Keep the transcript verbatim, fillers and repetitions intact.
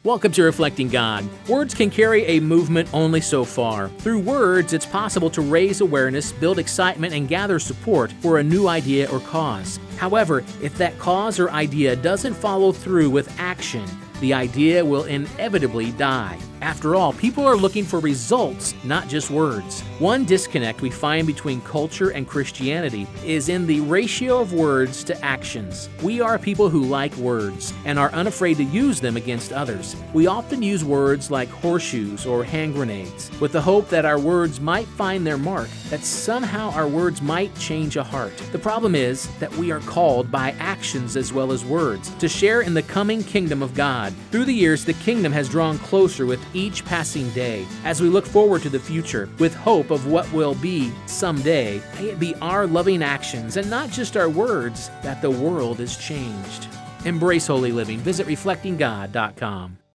Welcome to Reflecting God. Words can carry a movement only so far. Through words, it's possible to raise awareness, build excitement, and gather support for a new idea or cause. However, if that cause or idea doesn't follow through with action, the idea will inevitably die. After all, people are looking for results, not just words. One disconnect we find between culture and Christianity is in the ratio of words to actions. We are people who like words and are unafraid to use them against others. We often use words like horseshoes or hand grenades with the hope that our words might find their mark, that somehow our words might change a heart. The problem is that we are called by actions as well as words to share in the coming kingdom of God. Through the years, the kingdom has drawn closer with each passing day. As we look forward to the future with hope of what will be someday, may it be our loving actions and not just our words that the world is changed. Embrace holy living. Visit reflecting god dot com.